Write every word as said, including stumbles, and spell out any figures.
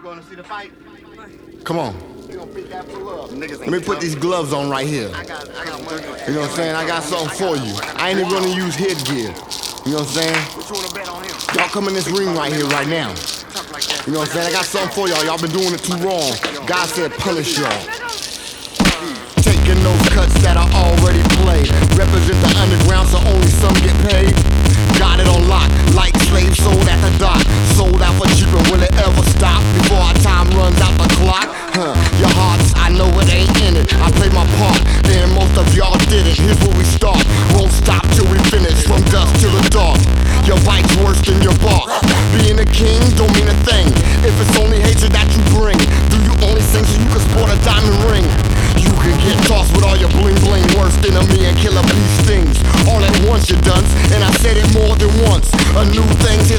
going to see the fight? Come on. You gonna pick that pull up? Niggas Let me put these gloves on right here. I got, I got money. You know what I'm saying? I got something for you. I ain't even gonna use headgear. You know what I'm saying? What you wanna bet on him? Y'all come in this ring right here, right now. Talk like that. You know what I'm saying? I got something for y'all. Y'all been doing it too wrong. God said punish y'all. Taking those cuts that I already played. Represent the underground so only some get paid. Got it on lock, like slave